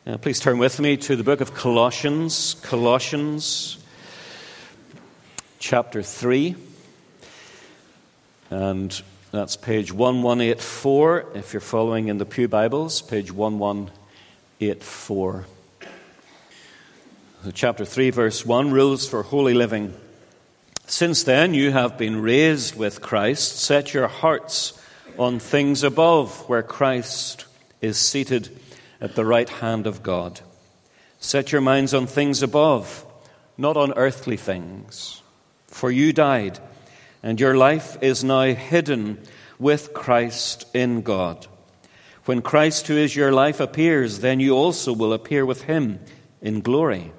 Please turn with me to the book of Colossians, chapter 3. And that's page 1184, if you're following in the Pew Bibles, page 1184. So chapter 3, verse 1, rules for holy living. Since then you have been raised with Christ. Set your hearts on things above, where Christ is seated at the right hand of God. Set your minds on things above, not on earthly things. For you died, and your life is now hidden with Christ in God. When Christ, who is your life, appears, then you also will appear with him in glory.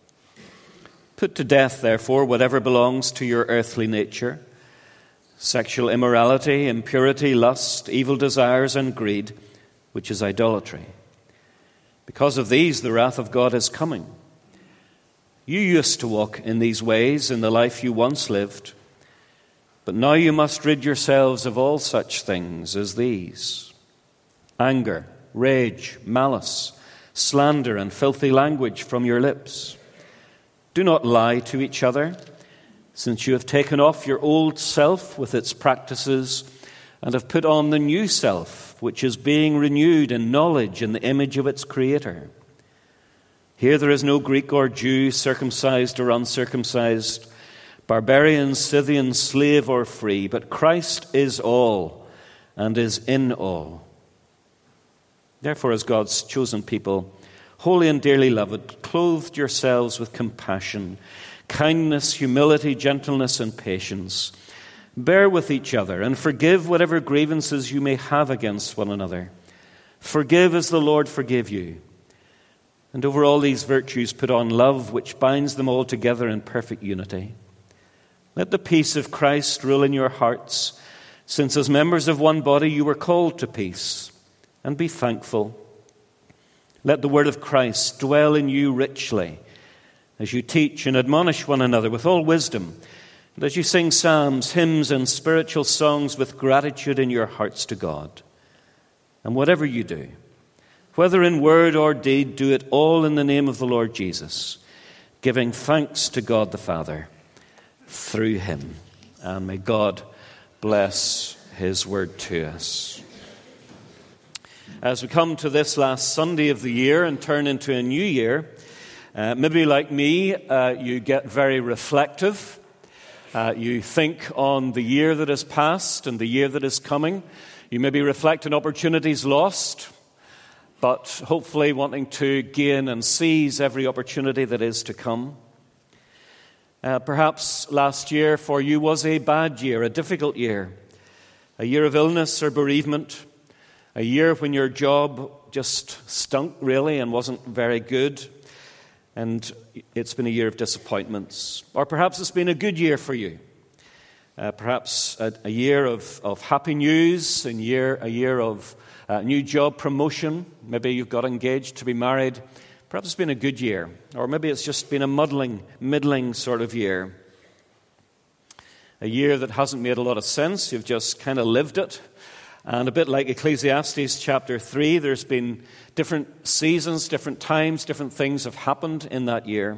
Put to death, therefore, whatever belongs to your earthly nature: sexual immorality, impurity, lust, evil desires, and greed, which is idolatry. Because of these, the wrath of God is coming. You used to walk in these ways in the life you once lived, but now you must rid yourselves of all such things as these: anger, rage, malice, slander, and filthy language from your lips. Do not lie to each other, since you have taken off your old self with its practices and have put on the new self, which is being renewed in knowledge in the image of its Creator. Here there is no Greek or Jew, circumcised or uncircumcised, barbarian, Scythian, slave or free, but Christ is all and is in all. Therefore, as God's chosen people, holy and dearly loved, clothed yourselves with compassion, kindness, humility, gentleness, and patience. Bear with each other and forgive whatever grievances you may have against one another. Forgive as the Lord forgave you. And over all these virtues put on love, which binds them all together in perfect unity. Let the peace of Christ rule in your hearts, since as members of one body you were called to peace, and be thankful. Let the word of Christ dwell in you richly, as you teach and admonish one another with all wisdom, and as you sing psalms, hymns, and spiritual songs with gratitude in your hearts to God. And whatever you do, whether in word or deed, do it all in the name of the Lord Jesus, giving thanks to God the Father through him. And may God bless his word to us. As we come to this last Sunday of the year and turn into a new year, maybe like me, you get very reflective. You think on the year that has passed and the year that is coming. You maybe reflect on opportunities lost, but hopefully wanting to gain and seize every opportunity that is to come. Perhaps last year for you was a bad year, a difficult year, a year of illness or bereavement, a year when your job just stunk really and wasn't very good. And it's been a year of disappointments. Or perhaps it's been a good year for you. Perhaps a year of happy news, a year of new job promotion. Maybe you've got engaged to be married. Perhaps it's been a good year. Or maybe it's just been a middling sort of year. A year that hasn't made a lot of sense. You've just kind of lived it. And a bit like Ecclesiastes chapter 3, there's been different seasons, different times, different things have happened in that year.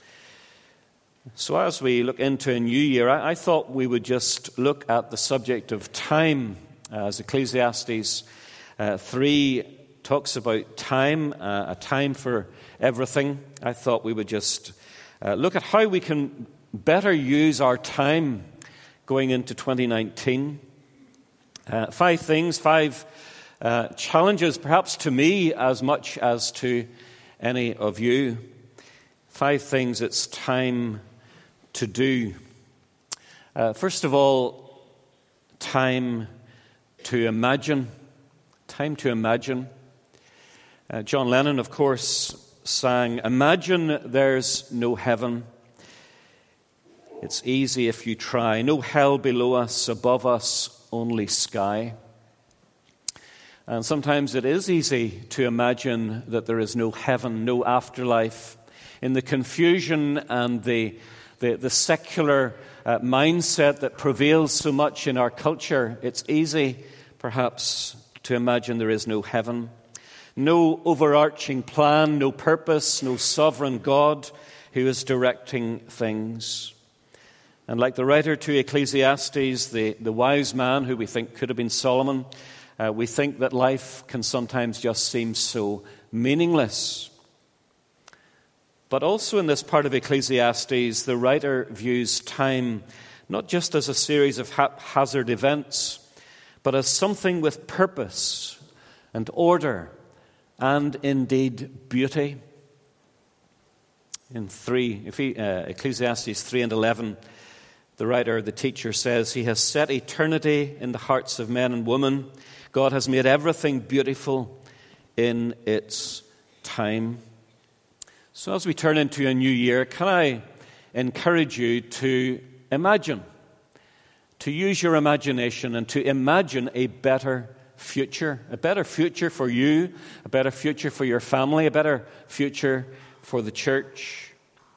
So as we look into a new year, I thought we would just look at the subject of time. As Ecclesiastes 3 talks about time, a time for everything, I thought we would just look at how we can better use our time going into 2019. 5 things, 5 challenges, perhaps to me as much as to any of you. 5 things it's time to do. First of all, time to imagine. Time to imagine. John Lennon, of course, sang, "Imagine there's no heaven. It's easy if you try. No hell below us, above us, only sky." And sometimes it is easy to imagine that there is no heaven, no afterlife. In the confusion and the secular mindset that prevails so much in our culture, it's easy perhaps to imagine there is no heaven. No overarching plan, no purpose, no sovereign God who is directing things. And like the writer to Ecclesiastes, the wise man who we think could have been Solomon, we think that life can sometimes just seem so meaningless. But also in this part of Ecclesiastes, the writer views time not just as a series of haphazard events, but as something with purpose and order and indeed beauty. In Ecclesiastes 3 and 11, the writer, the teacher says, He has set eternity in the hearts of men and women. God has made everything beautiful in its time. So as we turn into a new year, can I encourage you to imagine, to use your imagination and to imagine a better future for you, a better future for your family, a better future for the church.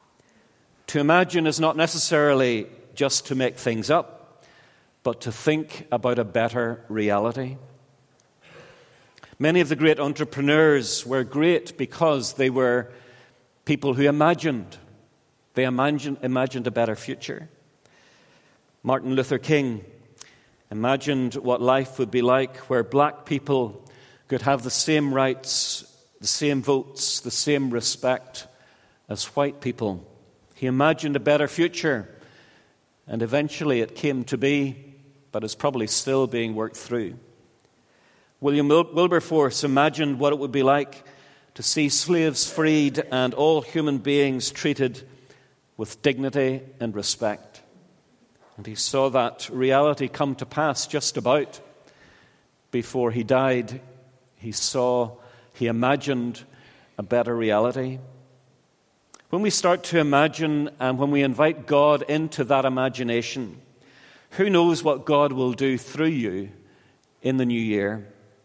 To imagine is not necessarily just to make things up, but to think about a better reality. Many of the great entrepreneurs were great because they were people who imagined. They imagined a better future. Martin Luther King imagined what life would be like where black people could have the same rights, the same votes, the same respect as white people. He imagined a better future, and eventually it came to be, but is probably still being worked through. William Wilberforce imagined what it would be like to see slaves freed and all human beings treated with dignity and respect. And he saw that reality come to pass just about before he died. He imagined a better reality. When we start to imagine and when we invite God into that imagination, who knows what God will do through you in the new year?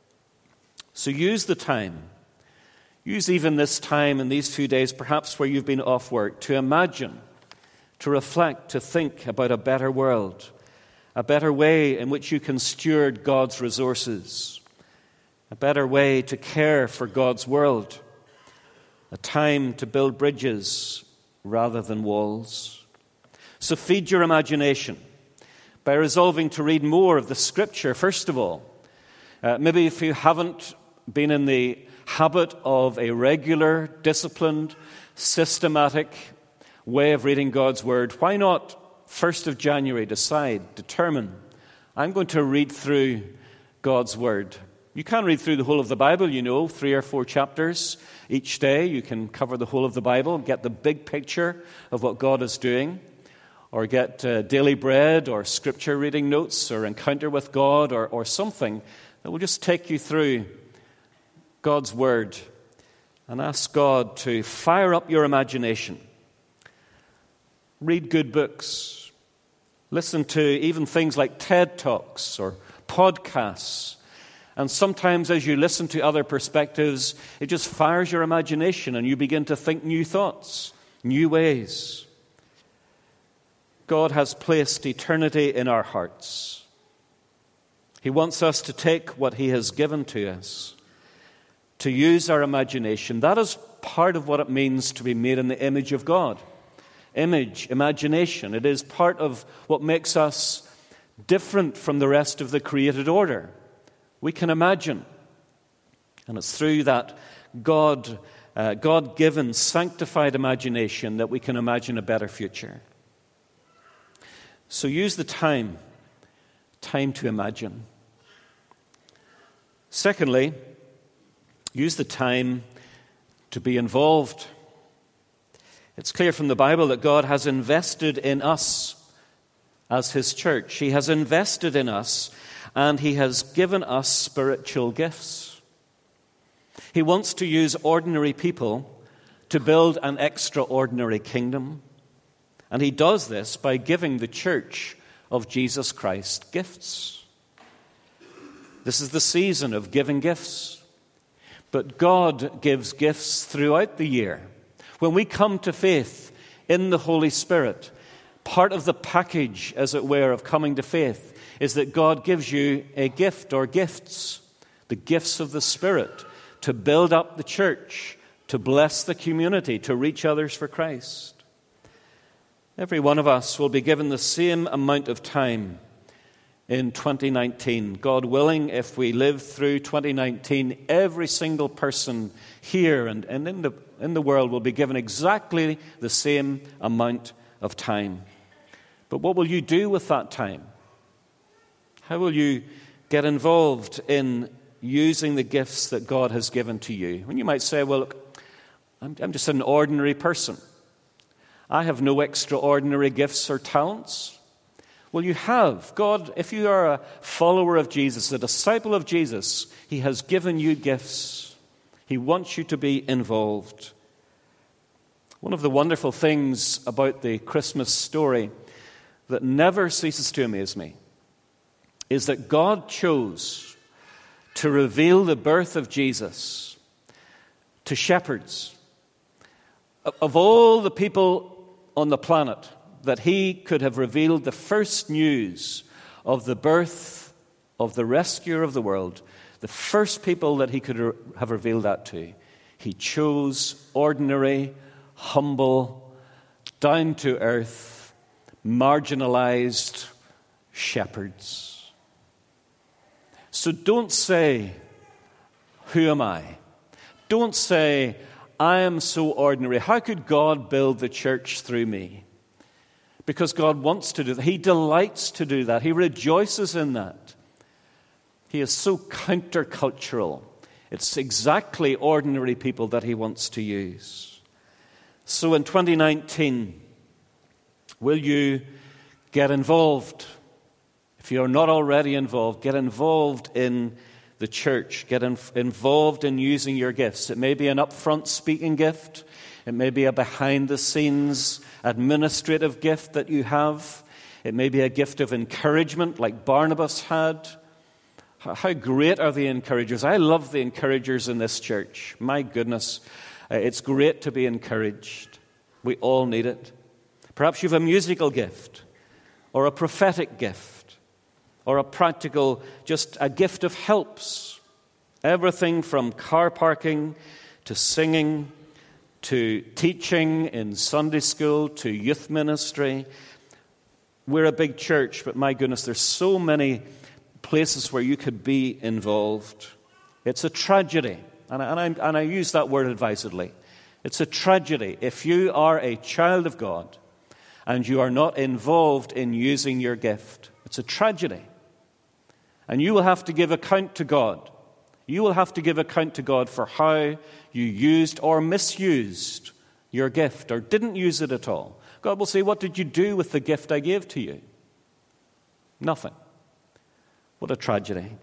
So use the time. Use even this time in these few days, perhaps where you've been off work, to imagine, to reflect, to think about a better world, a better way in which you can steward God's resources, a better way to care for God's world, a time to build bridges rather than walls. So feed your imagination by resolving to read more of the Scripture, first of all. Maybe if you haven't been in the habit of a regular, disciplined, systematic way of reading God's Word, why not 1st of January determine, I'm going to read through God's Word. You can read through the whole of the Bible, 3 or 4 chapters each day. You can cover the whole of the Bible, get the big picture of what God is doing, or get daily bread or scripture reading notes or encounter with God or something that will just take you through God's Word and ask God to fire up your imagination. Read good books. Listen to even things like TED Talks or podcasts. And sometimes as you listen to other perspectives, it just fires your imagination and you begin to think new thoughts, new ways. God has placed eternity in our hearts. He wants us to take what He has given to us, to use our imagination. That is part of what it means to be made in the image of God. Imagination. It is part of what makes us different from the rest of the created order. We can imagine. And it's through that God-given, sanctified imagination that we can imagine a better future. So use the time to imagine. Secondly, use the time to be involved. It's clear from the Bible that God has invested in us as His church. He has invested in us, and He has given us spiritual gifts. He wants to use ordinary people to build an extraordinary kingdom. And He does this by giving the church of Jesus Christ gifts. This is the season of giving gifts. But God gives gifts throughout the year. When we come to faith in the Holy Spirit, part of the package, as it were, of coming to faith is that God gives you a gift or gifts, the gifts of the Spirit, to build up the church, to bless the community, to reach others for Christ. Every one of us will be given the same amount of time in 2019. God willing, if we live through 2019, every single person here and in the world will be given exactly the same amount of time. But what will you do with that time? How will you get involved in using the gifts that God has given to you? And you might say, well, look, I'm just an ordinary person. I have no extraordinary gifts or talents. Well, you have. God, if you are a follower of Jesus, a disciple of Jesus, He has given you gifts. He wants you to be involved. One of the wonderful things about the Christmas story that never ceases to amaze me is that God chose to reveal the birth of Jesus to shepherds. Of all the people on the planet that He could have revealed the first news of the birth of the rescuer of the world, the first people that He could have revealed that to, He chose ordinary, humble, down-to-earth, marginalized shepherds. So don't say, who am I? Don't say, I am so ordinary. How could God build the church through me? Because God wants to do that. He delights to do that. He rejoices in that. He is so countercultural. It's exactly ordinary people that He wants to use. So in 2019, will you get involved? If you're not already involved, get involved in the church. Get involved in using your gifts. It may be an upfront speaking gift. It may be a behind-the-scenes administrative gift that you have. It may be a gift of encouragement like Barnabas had. How great are the encouragers? I love the encouragers in this church. My goodness, it's great to be encouraged. We all need it. Perhaps you have a musical gift or a prophetic gift or a practical, just a gift of helps. Everything from car parking to singing to teaching in Sunday school to youth ministry. We're a big church, but my goodness, there's so many places where you could be involved. It's a tragedy, and I use that word advisedly. It's a tragedy if you are a child of God and you are not involved in using your gift. It's a tragedy. And you will have to give account to God. You will have to give account to God for how you used or misused your gift or didn't use it at all. God will say, what did you do with the gift I gave to you? Nothing. What a tragedy.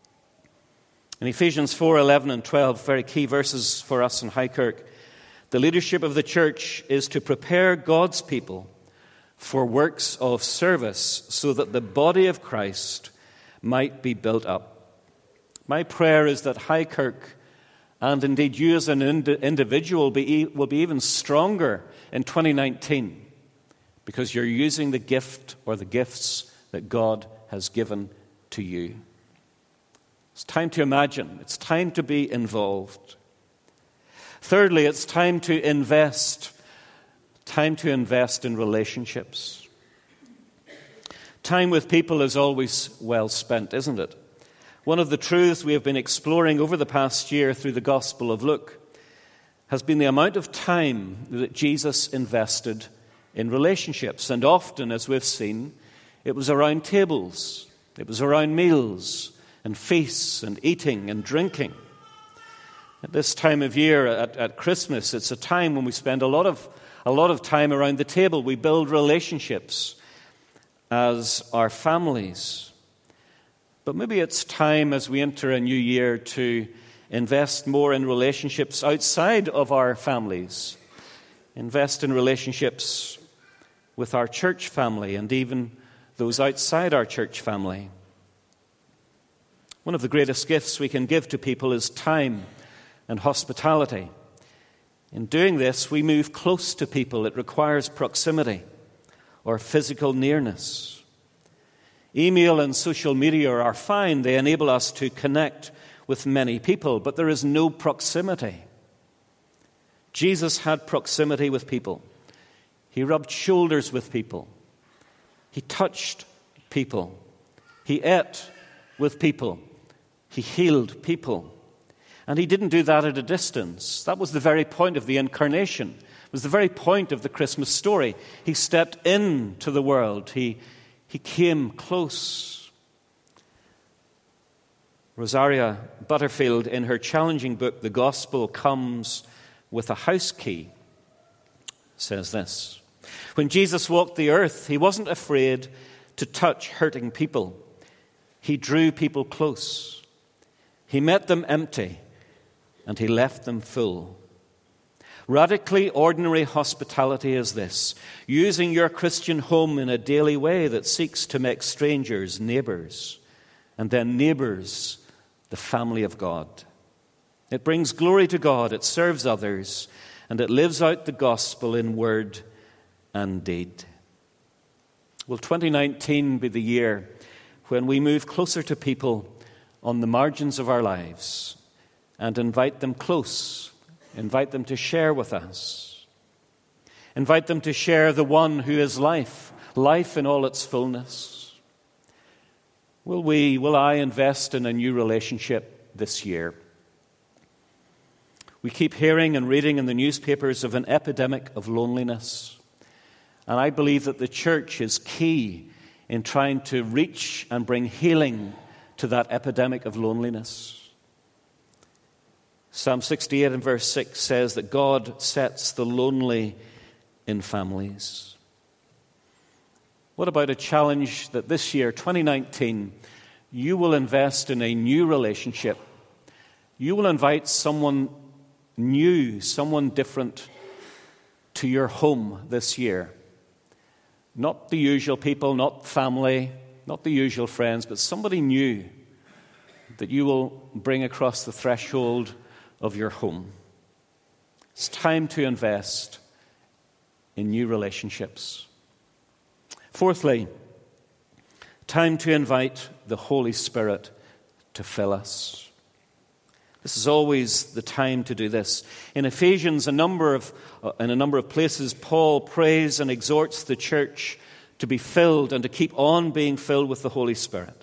In Ephesians 4:11 and 12, very key verses for us in Highkirk, the leadership of the church is to prepare God's people for works of service so that the body of Christ might be built up. My prayer is that Highkirk, and indeed you as an individual, will be even stronger in 2019 because you're using the gift or the gifts that God has given to you. It's time to imagine. It's time to be involved. Thirdly, it's time to invest. Time to invest in relationships. Time with people is always well spent, isn't it? One of the truths we have been exploring over the past year through the Gospel of Luke has been the amount of time that Jesus invested in relationships. And often, as we've seen, it was around tables, it was around meals and feasts and eating and drinking. At this time of year, at Christmas, it's a time when we spend a lot of time around the table. We build relationships as our families. But maybe it's time as we enter a new year to invest more in relationships outside of our families. Invest in relationships with our church family and even those outside our church family. One of the greatest gifts we can give to people is time and hospitality. In doing this, we move close to people. It requires proximity or physical nearness. Email and social media are fine. They enable us to connect with many people, but there is no proximity. Jesus had proximity with people. He rubbed shoulders with people. He touched people. He ate with people. He healed people. And he didn't do that at a distance. That was the very point of the incarnation. It was the very point of the Christmas story. He stepped into the world. He came close. Rosaria Butterfield, in her challenging book, The Gospel Comes with a House Key, says this: when Jesus walked the earth, he wasn't afraid to touch hurting people. He drew people close. He met them empty, and he left them full. Radically ordinary hospitality is this: using your Christian home in a daily way that seeks to make strangers neighbors, and then neighbors the family of God. It brings glory to God, it serves others, and it lives out the gospel in word and deed. Will 2019 be the year when we move closer to people on the margins of our lives and invite them close, invite them to share with us, invite them to share the one who is life, life in all its fullness? Will I invest in a new relationship this year? We keep hearing and reading in the newspapers of an epidemic of loneliness. And I believe that the church is key in trying to reach and bring healing to that epidemic of loneliness. Psalm 68 and verse 6 says that God sets the lonely in families. What about a challenge that this year, 2019, you will invest in a new relationship? You will invite someone new, someone different to your home this year. Not the usual people, not family, not the usual friends, but somebody new that you will bring across the threshold of your home. It's time to invest in new relationships. Fourthly, time to invite the Holy Spirit to fill us. This is always the time to do this. In Ephesians, in a number of places, Paul prays and exhorts the church to be filled and to keep on being filled with the Holy Spirit.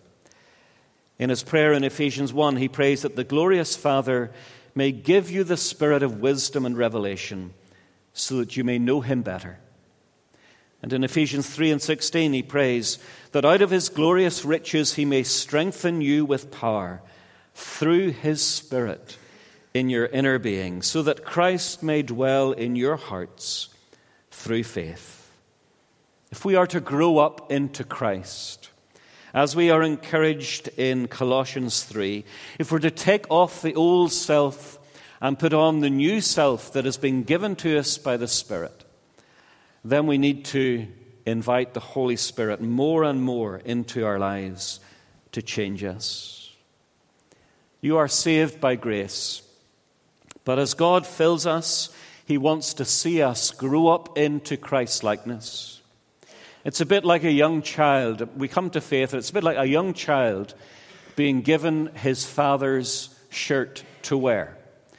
In his prayer in Ephesians 1, he prays that the glorious Father may give you the spirit of wisdom and revelation so that you may know him better. And in Ephesians 3 and 16, he prays that out of his glorious riches he may strengthen you with power through his Spirit in your inner being, so that Christ may dwell in your hearts through faith. If we are to grow up into Christ, as we are encouraged in Colossians 3, if we're to take off the old self and put on the new self that has been given to us by the Spirit, then we need to invite the Holy Spirit more and more into our lives to change us. You are saved by grace, but as God fills us, he wants to see us grow up into Christ-likeness. It's a bit like a young child. We come to faith, and it's a bit like a young child being given his father's shirt to wear.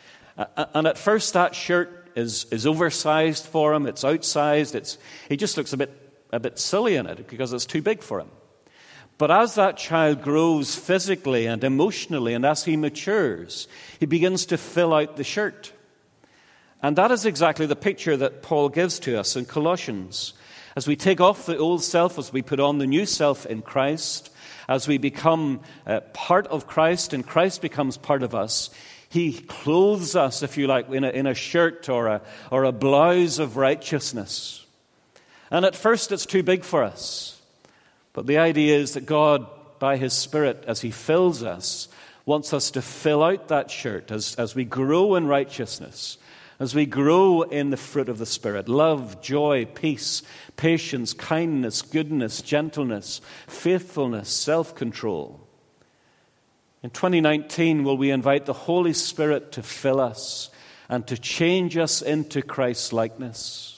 And at first that shirt is oversized for him, it's outsized, he just looks a bit silly in it because it's too big for him. But as that child grows physically and emotionally, and as he matures, he begins to fill out the shirt. And that is exactly the picture that Paul gives to us in Colossians. As we take off the old self, as we put on the new self in Christ, as we become part of Christ and Christ becomes part of us, he clothes us, if you like, in a shirt or a blouse of righteousness. And at first it's too big for us. But the idea is that God, by his Spirit, as he fills us, wants us to fill out that shirt as we grow in righteousness, as we grow in the fruit of the Spirit: love, joy, peace, patience, kindness, goodness, gentleness, faithfulness, self-control. In 2019, will we invite the Holy Spirit to fill us and to change us into Christ's likeness?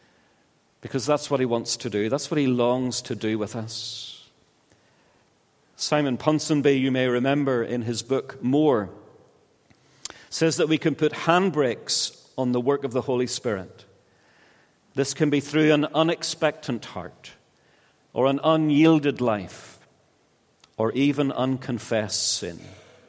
Because that's what he wants to do. That's what he longs to do with us. Simon Ponsonby, you may remember in his book More, says that we can put handbrakes on the work of the Holy Spirit. This can be through an unexpectant heart, or an unyielded life, or even unconfessed sin.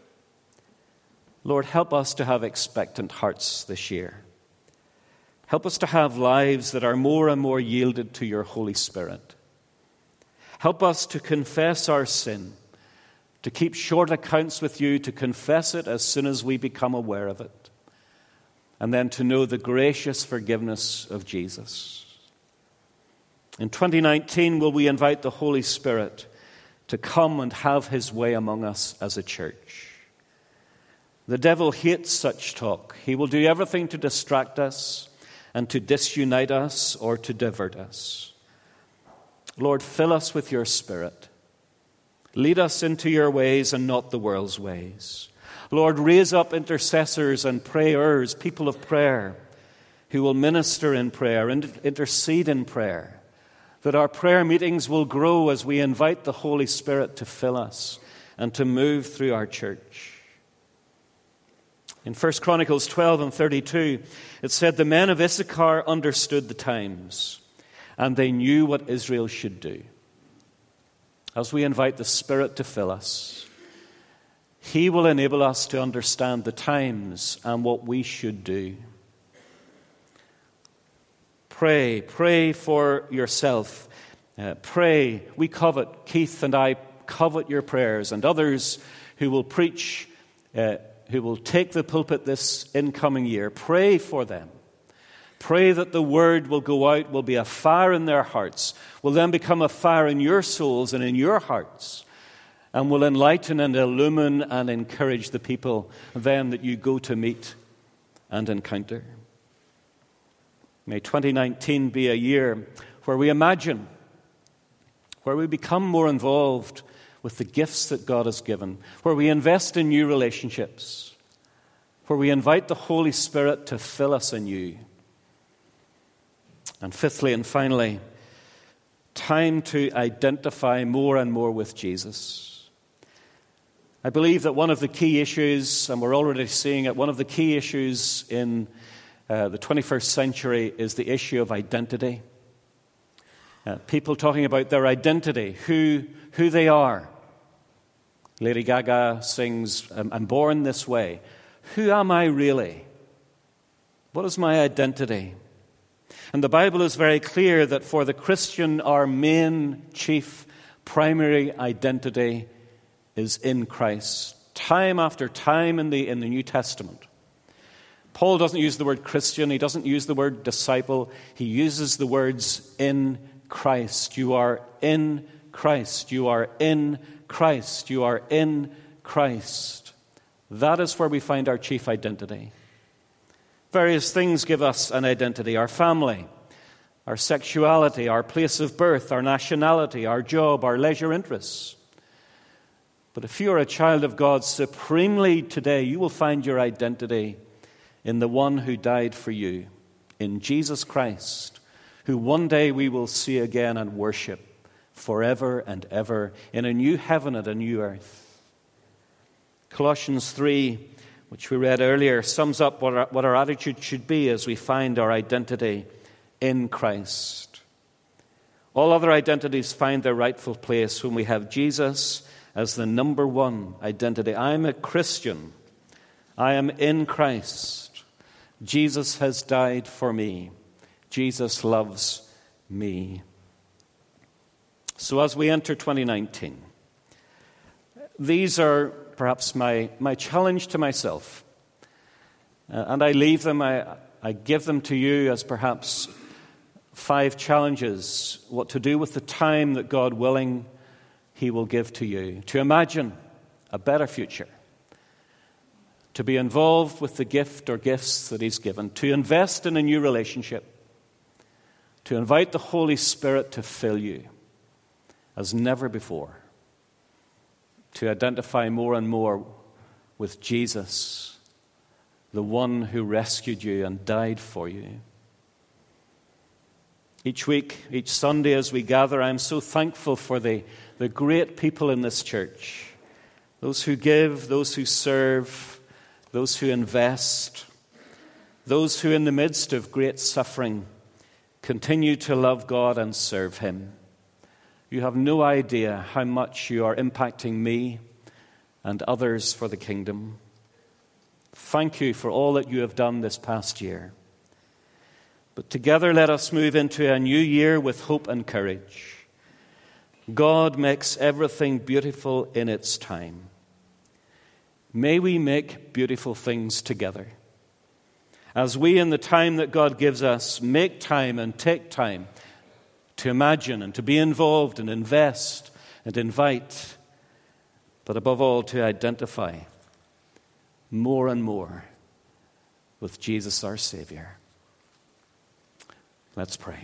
Lord, help us to have expectant hearts this year. Help us to have lives that are more and more yielded to your Holy Spirit. Help us to confess our sin, to keep short accounts with you, to confess it as soon as we become aware of it, and then to know the gracious forgiveness of Jesus. In 2019, will we invite the Holy Spirit to come and have his way among us as a church? The devil hates such talk. He will do everything to distract us and to disunite us or to divert us. Lord, fill us with your Spirit. Lead us into your ways and not the world's ways. Lord, raise up intercessors and prayers, people of prayer, who will minister in prayer and intercede in prayer, that our prayer meetings will grow as we invite the Holy Spirit to fill us and to move through our church. In 1 Chronicles 12 and 32, it said, the men of Issachar understood the times, and they knew what Israel should do. As we invite the Spirit to fill us, he will enable us to understand the times and what we should do. Pray for yourself. Pray. We covet, Keith and I covet your prayers, and others who will preach, who will take the pulpit this incoming year. Pray for them. Pray that the word will go out, will be a fire in their hearts, will then become a fire in your souls and in your hearts, and will enlighten and illumine and encourage the people then that you go to meet and encounter. May 2019 be a year where we imagine, where we become more involved with the gifts that God has given, where we invest in new relationships, where we invite the Holy Spirit to fill us anew. And fifthly and finally, time to identify more and more with Jesus. I believe that one of the key issues, and we're already seeing it, one of the key issues in the 21st century is the issue of identity. People talking about their identity, who they are. Lady Gaga sings, I'm born this way. Who am I really? What is my identity? And the Bible is very clear that for the Christian, our main, chief, primary identity is in Christ. Time after time in the New Testament. Paul doesn't use the word Christian. He doesn't use the word disciple. He uses the words in Christ. You are in Christ. You are in Christ. You are in Christ. That is where we find our chief identity. Various things give us an identity. Our family, our sexuality, our place of birth, our nationality, our job, our leisure interests. But if you are a child of God supremely today, you will find your identity in the one who died for you, in Jesus Christ, who one day we will see again and worship forever and ever in a new heaven and a new earth. Colossians 3, which we read earlier, sums up what our attitude should be as we find our identity in Christ. All other identities find their rightful place when we have Jesus as the number one identity. I'm a Christian. I am in Christ. Jesus has died for me. Jesus loves me. So as we enter 2019, these are perhaps my challenge to myself. And I leave them, I give them to you as perhaps 5 challenges, what to do with the time that God willing He will give to you. To imagine a better future. To be involved with the gift or gifts that He's given. To invest in a new relationship. To invite the Holy Spirit to fill you as never before. To identify more and more with Jesus, the one who rescued you and died for you. Each week, each Sunday as we gather, I'm so thankful for the great people in this church. Those who give, those who serve, those who invest, those who in the midst of great suffering continue to love God and serve Him. You have no idea how much you are impacting me and others for the kingdom. Thank you for all that you have done this past year. But together let us move into a new year with hope and courage. God makes everything beautiful in its time. May we make beautiful things together. As we, in the time that God gives us, make time and take time to imagine and to be involved and invest and invite, but above all to identify more and more with Jesus our Savior. Let's pray.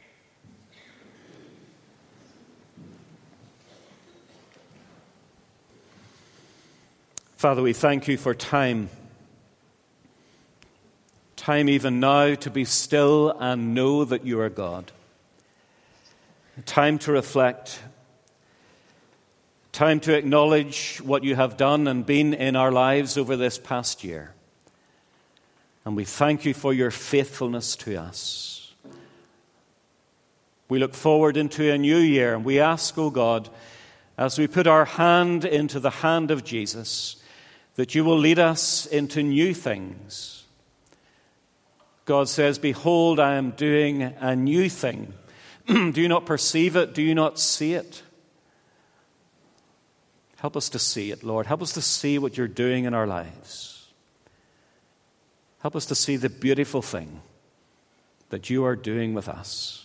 Father, we thank you for time. Time even now to be still and know that you are God. Time to reflect. Time to acknowledge what you have done and been in our lives over this past year. And we thank you for your faithfulness to us. We look forward into a new year, and we ask, O God, as we put our hand into the hand of Jesus, that you will lead us into new things. God says, behold, I am doing a new thing. Do you not perceive it? Do you not see it? Help us to see it, Lord. Help us to see what you're doing in our lives. Help us to see the beautiful thing that you are doing with us.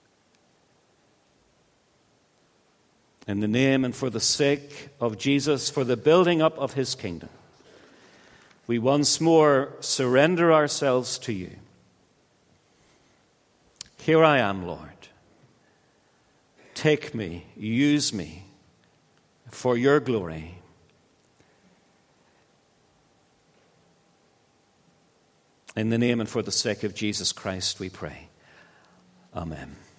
In the name and for the sake of Jesus, for the building up of his kingdom, we once more surrender ourselves to you. Here I am, Lord. Take me, use me for your glory. In the name and for the sake of Jesus Christ, we pray. Amen.